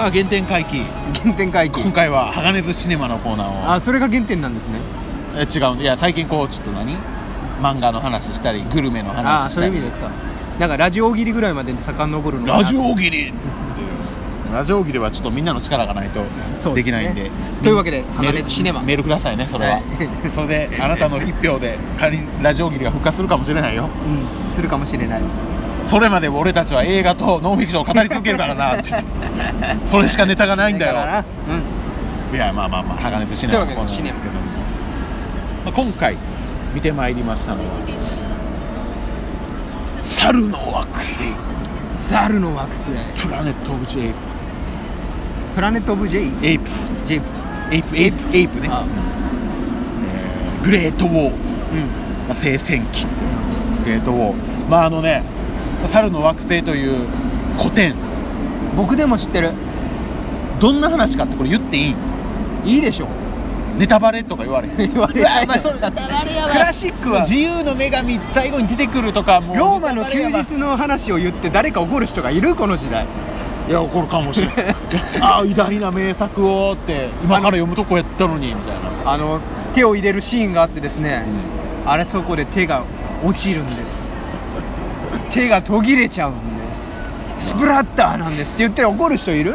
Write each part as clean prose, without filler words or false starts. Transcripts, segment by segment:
さあ原点回帰。今回は鋼寿シネマのコーナーを。 あ、それが原点なんですね。 違う。いや最近こうちょっと漫画の話したりグルメの話したり。 そういう意味ですか。なんかラジオ大喜利ぐらいまで遡るのラジオ大喜利ラジオ大喜利はちょっとみんなの力がないとできないんで、 というわけで鋼寿シネマメールくださいね。それは、はい、それであなたの一票で仮にラジオ大喜利が復活するかもしれないよ。 するかもしれない。 それまで俺たちは映画とノンフィクションを語り続けるからなってそれしかネタがないんだよ。いやまあ鋼寿シネマのコーナーですけども、今回見てまいりましたのは猿の惑星。 プラネットオブジェイプス。プラネットオブジェイエイプス。エイプね。グレートウォー、 聖戦記ってグレートウォー。猿の惑星という古典、 僕でも知ってる。 どんな話かってこれ言っていい？ いいでしょ。 ネタバレとか言われそれネタバレやわ。クラシックは自由の女神最後に出てくるとか、もうローマの休日の話を言って誰か怒る人がいるこの時代。 いや怒るかもしれないああ偉大な名作をって今から読むとこやったのにみたいな。 手を入れるシーンがあってですね、そこで手が落ちるんです。手が途切れちゃうんです。スプラッターなんですって言って怒る人いる？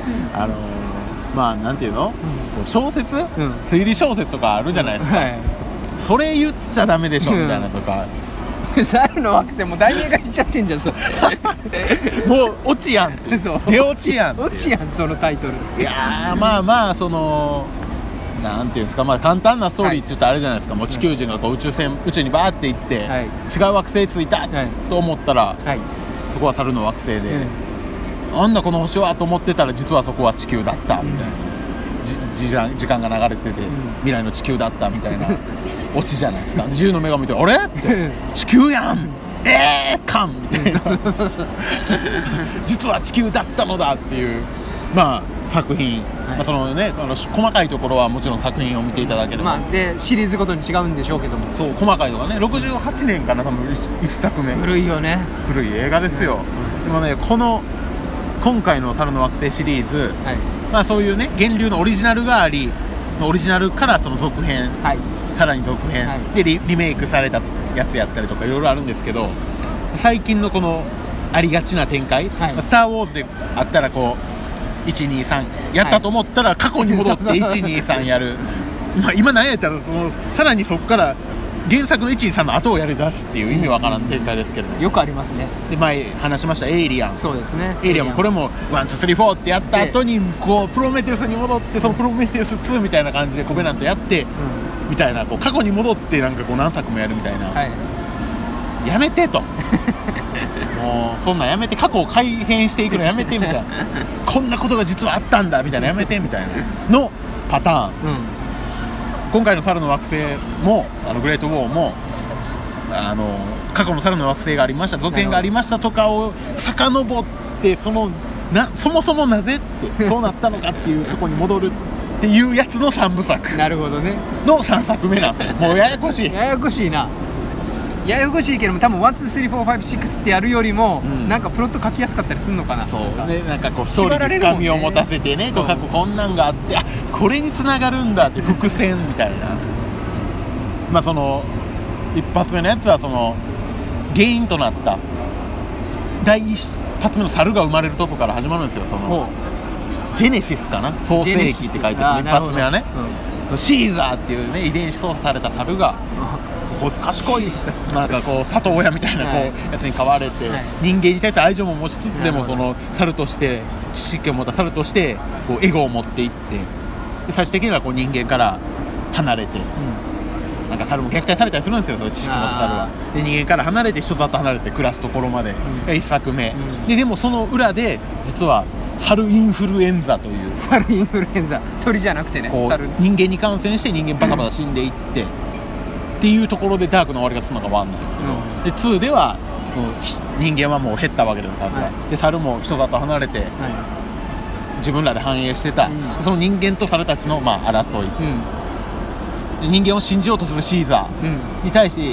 なんていうの、小説、推理小説とかあるじゃないですか、それ言っちゃダメでしょみたいなとか猿の惑星も題名が言っちゃってんじゃんそれもうオチやんって出オチやんオチやんそのタイトル。 いやそのなんていうんですか、簡単なストーリーって言ったらあれじゃないですか、もう地球人がこう宇宙にバーって行って、違う惑星着いた、と思ったら、そこは猿の惑星で、あんなこの星はと思ってたら実はそこは地球だったみたいな、時間が流れてて、未来の地球だったみたいなオチじゃないですか。自由の女神見てあれって地球やんかんみたいな実は地球だったのだっていう作品、そのね細かいところはもちろん作品を見ていただければ、 でシリーズごとに違うんでしょうけども、 そう細かいところね、68年かな多分1作目。 古いよね。 古い映画ですよ、でもね今回の猿の惑星シリーズ、そういうね源流のオリジナルがあり、オリジナルからその続編、さらに続編、でリメイクされたやつやったりとかいろいろあるんですけど、最近のこのありがちな展開、スター・ウォーズであったらこう123やったと思ったら過去に戻って123やる今何やったらさらにそこから原作の123の後をやり出すっていう意味わからん展開ですけど、 よくありますね。 で前話しましたエイリアン。 そうですね。 エイリアンもこれも1,2,3,4ってやった後にこうプロメテウスに戻って、そのプロメテウス2みたいな感じでコベナントやって、みたいなこう過去に戻ってなんかこう何作もやるみたいな、やめてともうそんなんやめて、過去を改変していくのやめてみたいなこんなことが実はあったんだみたいなやめてみたいなのパターン、今回の猿の惑星もグレートウォーも過去の猿の惑星がありました、続編がありましたとかを遡ってそもそもなぜってそうなったのかっていうところに戻るっていうやつの3部作なるほどねの3作目なんですよ。もうややこしいな。ややこしいけども、多分1,2,3,4,5,6ってやるよりも、なんかプロット書きやすかったりするのかな。 そうね、なんかこうストーリーに深みを持たせてね、過去こんなんがあって、これに繋がるんだって伏線みたいなその一発目のやつはその原因となった第一発目の猿が生まれるとこから始まるんですよ。そのジェネシスかな、創世記って書いてある。一発目はね、シーザーっていうね遺伝子操作された猿がこう賢いなんかこう里親みたいなこうやつに飼われて、人間に対する愛情も持ちつつでもその猿として知識を持った猿としてこうエゴを持っていって、で最終的にはこう人間から離れて、なんか猿も虐待されたりするんですよ、そういう知識を持った猿は。で人間から離れて人里離れて暮らすところまで、1作目、でもその裏で実は猿インフルエンザという、 猿インフルエンザ、鳥じゃなくてね、 こう人間に感染して人間バタバタ死んでいってっていうところでダークの終わりがするのが1なんですけど、で2では人間はもう減ったわけでの数が、で猿も人里離れて、自分らで繁栄してた、その人間と猿たちの争い、人間を信じようとするシーザーに対し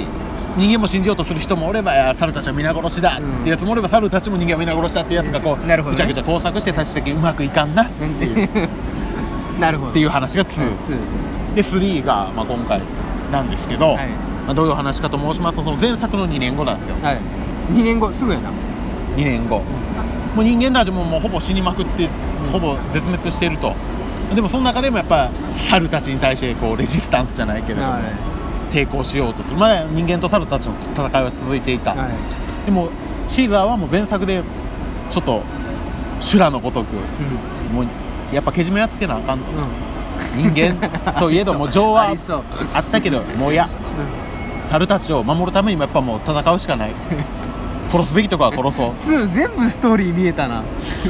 人間も信じようとする人もおれば、いや猿たちは皆殺しだってやつもおれば、猿たちも人間は皆殺しだってやつがこう、 なるほどね、 ぐちゃぐちゃ工作して最終的にうまくいかんなっていうなるほどっていう話が2、で3が、まあ、今回なんですけど、 はい、 まあ、どういう話かと申しますと、その前作の2年後なんですよ、 はい、2年後すぐやな。 2年後、もう人間たちももうほぼ死にまくって、ほぼ絶滅していると。でもその中でもやっぱ猿たちに対してこうレジスタンスじゃないけれども、抵抗しようとする、まだ人間と猿たちの戦いは続いていた、でもシーザーはもう前作でちょっと修羅のごとく、もうやっぱけじめはつけなあかんと、人間といえども情はあったけどもう猿たちを守るためにもやっぱもう戦うしかない、殺すべきとこは殺そう。 2全部ストーリー見えたな。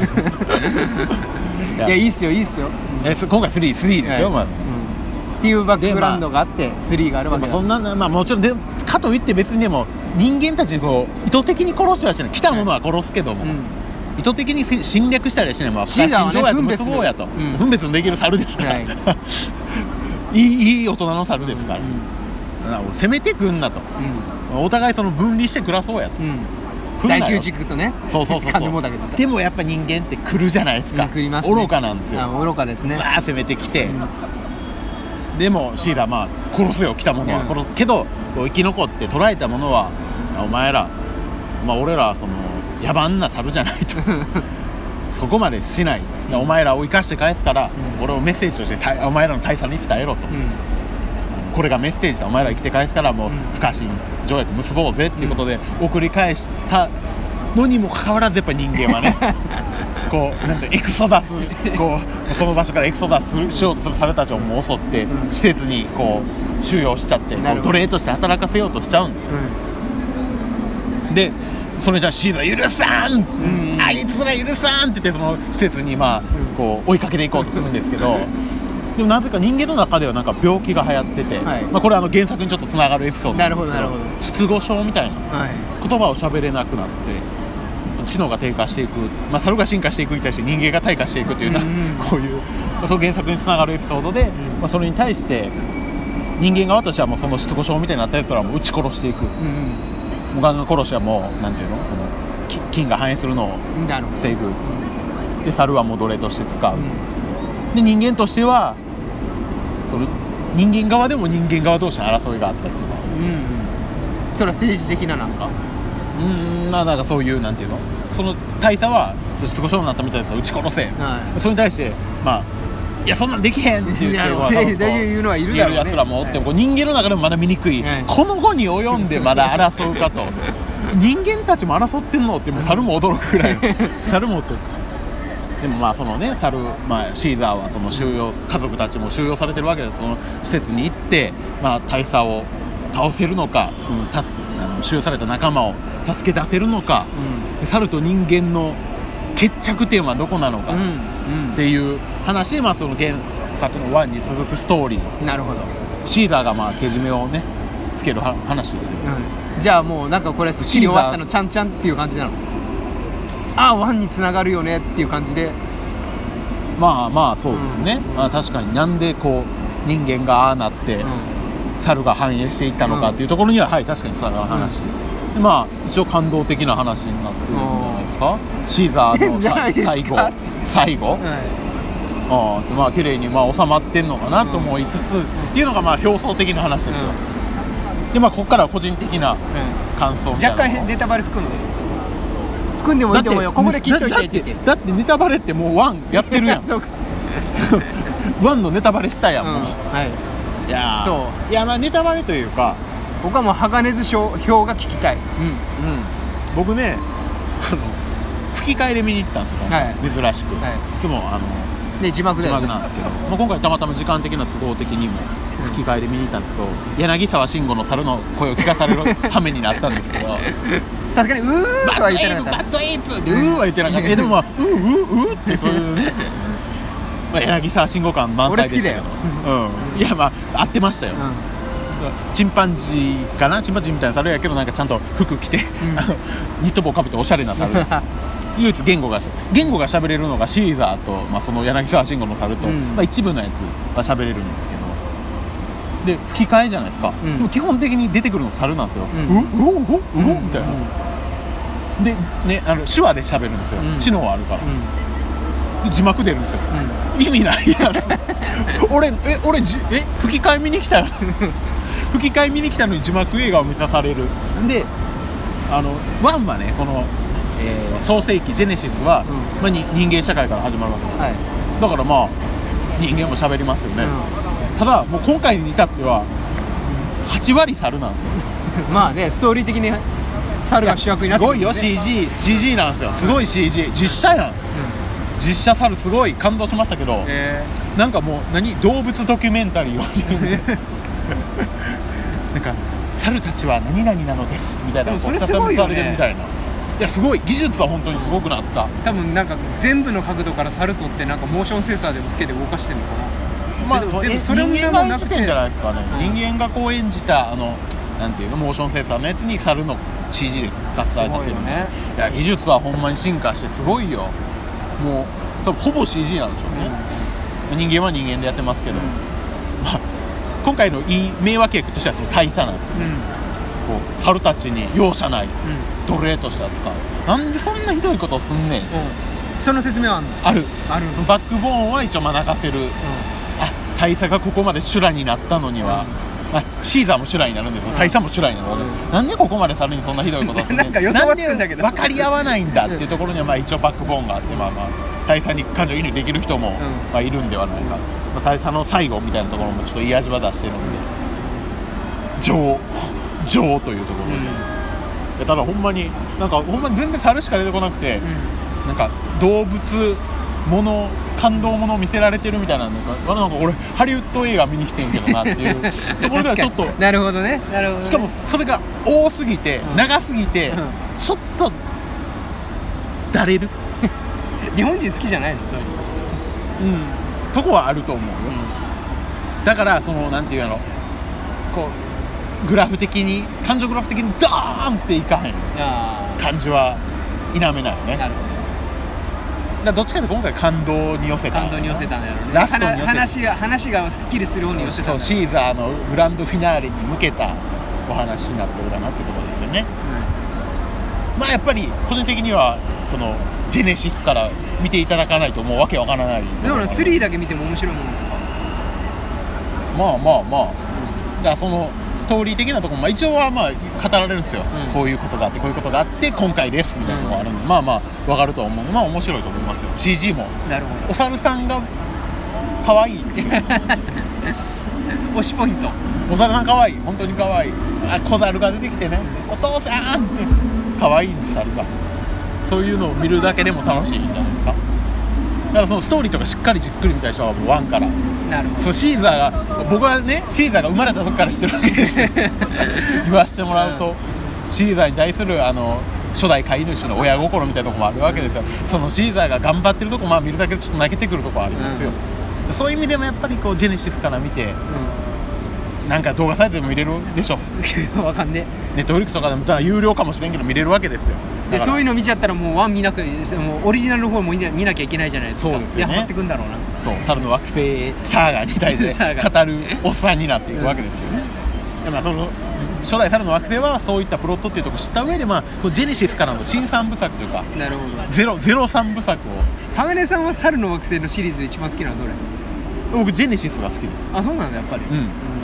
いや、いいっすよいいっすよ。 今回3ですよ、まあっていうバックグラウンドがあって3があるわけだ。 そんな、まあ、もちろんでかといって別にでも人間たちにこう意図的に殺してはしない、来たものは殺すけども、意図的に侵略したりはしない、まあ、不可侵条約結ぼうやと、分別のできる猿ですから、いい大人の猿ですから、攻めてくんなと、お互いその分離して暮らそうやと、 第9軸とね、 そうでもやっぱ人間って来るじゃないですか、 来ますね、 愚かなんですよ、 愚かですね、 攻めてきて、でもシーダーまあ殺すよ、来たものは殺す、けど生き残って捕らえたものはお前ら、まあ、俺らその野蛮な猿じゃないとそこまでしない、お前らを生かして返すから、俺をメッセージとしてお前らの大佐に伝えろと、これがメッセージだ、お前ら生きて返すからもう不可侵条約結ぼうぜっていうことで送り返したのにもかかわらず、やっぱ人間はねこうなんてエクソダス、こうその場所からエクソダスしようとする猿たちをもう襲って、施設にこう収容しちゃって、こう奴隷として働かせようとしちゃうんですよ、でそれじゃあシーザー許さん、あいつら許さんって言って、その施設にまあこう追いかけていこうとするんですけど、でもなぜか人間の中ではなんか病気が流行ってて、まあ、これは原作にちょっとつながるエピソードなんですけど、失語症みたいな、言葉を喋れなくなって知能が低下していく、まあ、猿が進化していくに対して人間が退化していくというような、こういう、まあ、その原作につながるエピソードで、まあ、それに対して人間側としてはもうその失語症みたいになったやつらをもう撃ち殺していく、もうガンガン殺しはもうなんていうの、その菌が繁栄するのを防ぐ、で猿はもう奴隷として使う、で人間としてはその人間側でも人間側同士の争いがあったりとか、 それは政治的ななんかまあなんかそういうなんていうの、その大佐は失語症になったみたいなやつを撃ち殺せ、それに対してまあいやそんなんできへんっていうのは言うやつらもおって、人間の中でもまだ醜い、この後に及んでまだ争うかと人間たちも争ってんのって、もう猿も驚くぐらい猿もってでもまあそのね猿、まあ、シーザーはその収容、家族たちも収容されてるわけです。その施設に行って、まあ、大佐を倒せるのか、その収容された仲間を助け出せるのか、猿と人間の決着点はどこなのかっていう話で、まあ、その原作の1に続くストーリー。 なるほど。 シーザーがまあけじめをねつける話ですよ、 じゃあもうなんかこれスッキリ終わったのちゃんちゃんっていう感じなの。1に繋がるよねっていう感じで、 まあまあそうですね、確かになんでこう人間がああなって、猿が繁栄していったのかっていうところには、確かにつながる話、でまあ一応感動的な話になってるんじゃないですか、シーザーの最後、まあ綺麗にまあ収まってんのかなと思いつつ、っていうのがまあ表層的な話ですよ、でまあここからは個人的な感想みたいな、 若干ネタバレ含んでもいいと思うよ。ここで切っといてってだってネタバレってもう1やってるやんそうか 1のネタバレしたやん、もう、いやそう、 いやまあネタバレというか、 僕はもう鋼図表が聞きたい。 僕ね吹き替えで見に行ったんですよ、珍しく、いつも字幕なんですけど、今回たまたま時間的な都合的にも吹き替えで見に行ったんですけど、柳沢慎吾の猿の声を聞かされる羽目になったんですけどさすがにとは言ってなかった。 バッドエイプっては言ってなかった。でもまあってそういうねまあ柳沢慎吾感満載でしたけど、いやまあ合ってましたよ、チンパンジーかな、チンパンジーみたいな猿やけど、なんかちゃんと服着て、ニット帽かぶっておしゃれな猿唯一言語が喋れるのがシーザーと、まあ、その柳沢慎吾の猿と、まあ、一部のやつは喋れるんですけど、 で吹き替えじゃないですか、でも基本的に出てくるの猿なんですよ、うおみたいな、でね、手話で喋るんですよ、知能あるから、で字幕出るんですよ、意味ないやん俺吹き替え見に来たよ吹き替え見に来たのに字幕映画を見さされる。で1はね、この、創世記ジェネシスは、人間社会から始まるわけです、だからまあ人間も喋りますよね、ただもう今回に至っては8割猿なんですよまあね、ストーリー的に猿が主役になってるんですね。 すごいよ、CG なんですよ、すごい CG、実写やん、実写猿すごい感動しましたけど、なんかもう動物ドキュメンタリーをなんか猿たちは何々なのですみたいな、 それすごいよね。 みたいな。いやすごい、技術は本当にすごくなった。 多分なんか全部の角度から猿取ってなんかモーションセンサーでもつけて動かしてるのかな。 まあ全部それ人間が演じてんじゃないですかね。人間がこう演じたなんていうの、モーションセンサーのやつに猿の CG で合体させてるね。いや技術はほんまに進化してすごいよ。もう多分ほぼ CG なんでしょうね、人間は人間でやってますけど、まあ、今回のいい名脇役としてはその大佐なんですよね、こう猿たちに容赦ない、奴隷として扱う。なんでそんなひどいことすんねん、 その説明はあるバックボーンは一応泣かせる、大佐がここまで修羅になったのには、シーザーも修羅になるんですよ、大佐も修羅になるわけ、なんでここまで猿にそんなひどいことすんねんなんか予想はつくんだけど、 分かり合わないんだっていうところにはまあ一応バックボーンがあって、大佐に感情移入できる人もいるんではないか、大佐の最後みたいなところもちょっといい味は出してるんで、情というところで、ただほんまに全然猿しか出てこなくて、なんか動物もの感動ものを見せられてるみたいなんで、なんか俺ハリウッド映画見に来てんけどなっていうところではちょっとなるほどね、 しかもそれが多すぎて、長すぎて、ちょっとだれる日本人好きじゃないのそういうの、 とこはあると思うよ、だからなんていうの、こうグラフ的に感情グラフ的にドーンっていかへん感じは否めないよね。なるほど。だどっちかというと今回感動に寄せたんだよね。ラストに寄せた話がすっきりするように寄せたんだよね。 シーザーのグランドフィナーレに向けたお話になってるかなっていうところですよね、まあやっぱり個人的にはジェネシスから見ていただかないともうわけわからない。 だから3だけ見ても面白いもんですか。 まあ、だからストーリー的なところも一応は語られるんですよ、こういうことがあってこういうことがあって今回ですみたいなのがあるんで、分かると思うので、面白いと思いますよ。 CG もなるほど。 お猿さんが可愛いんですよ推しポイント、 お猿さん可愛い、本当に可愛い。小猿が出てきてね、お父さんって可愛いんです、猿が。そういうのを見るだけでも楽しいんじゃないですか。だからストーリーとかしっかりじっくり見た人はもう1から。 なるほど。 シーザーが、僕はねシーザーが生まれた時から知ってるわけで言わせてもらうと、シーザーに対する初代飼い主の親心みたいなところもあるわけですよ、そのシーザーが頑張ってるとこ見るだけでちょっと泣けてくるところありますよ、そういう意味でもやっぱりジェネシスから見て、なんか動画サイトでも見れるでしょわかんねえ。ネットフリックスとかでも有料かもしれんけど見れるわけですよ。 でそういうの見ちゃったらもう1見なくて、もうオリジナルの方も見なきゃいけないじゃないですか。 そうですよね。 ハマってくんだろうな。 そう、猿の惑星サーガに対して語るおっさんになっていくわけですよね。で初代猿の惑星はそういったプロットっていうところを知った上で、ジェネシスからの新3部作というか、 なるほど、 03部作を。 鋼さんは猿の惑星のシリーズで一番好きなのはどれ？ 僕ジェネシスが好きです。 あ、そうなんだ、やっぱり。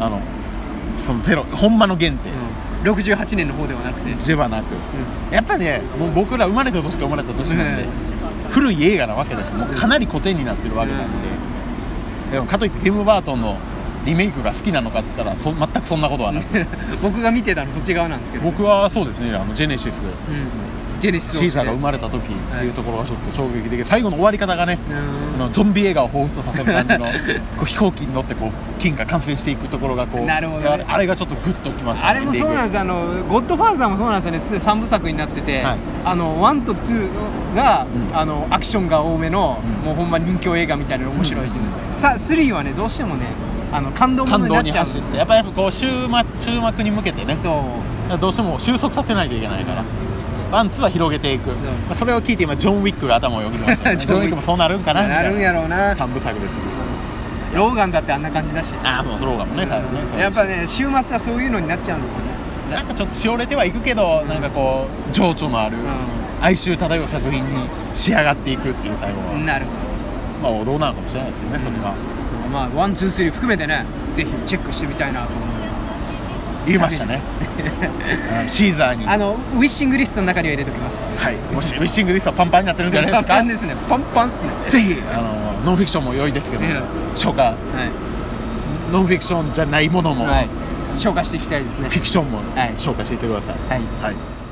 ほんまの原点、 68年の方ではなくて。 ではなく、やっぱね、もう僕ら生まれた年か生まれた年なんで、古い映画なわけです。もうかなり古典になってるわけなんで、でもかといってティム・バートンのリメイクが好きなのかって言ったら全くそんなことはなく僕が見てたのそっち側なんですけど、 僕はそうですね、ジェネシス、 ジェネシスシーザーが生まれた時っていうところがちょっと衝撃的で、最後の終わり方がね、ゾンビ映画を彷彿とさせる感じの飛行機に乗って金が完成していくところがなるほど、ね、 あれがちょっとグッときましたね。 あれもそうなんです。ゴッドファーザーもそうなんですよね。3部作になってて、1と2が、アクションが多めの、もうほんま人気映画みたいなの面白いっていう、3はねどうしてもね感動ものになっちゃうんですよ。 やっぱり終幕に向けてね、そうどうしても収束させないといけないから、ワンツーは広げていく。それを聞いて今ジョン・ウィックが頭をよぎりましたね。ジョン・ウィックもそうなるんかなみたいな。 なるんやろうな。 3部作です。 ローガンだってあんな感じだし。 ああ、もうローガンもね、最後ね。 やっぱね、週末はそういうのになっちゃうんですよね。 なんかちょっとしおれてはいくけど、なんかこう情緒のある、哀愁漂う作品に仕上がっていくっていう最後は。 なるほど。まあ王道なのかもしれないですけどね、それが。 まあ1、2、3含めてね、ぜひチェックしてみたいなと思う。 入れましたね。シーザーに。 ウィッシングリストの中には入れておきます。 はい。もしウィッシングリストパンパンになってるんじゃないですか。 パンパンですね。パンパンですね。 ぜひノンフィクションも良いですけど、消化。ノンフィクションじゃないものも、 消化していきたいですね。 フィクションも消化していってください。 はい。 はい。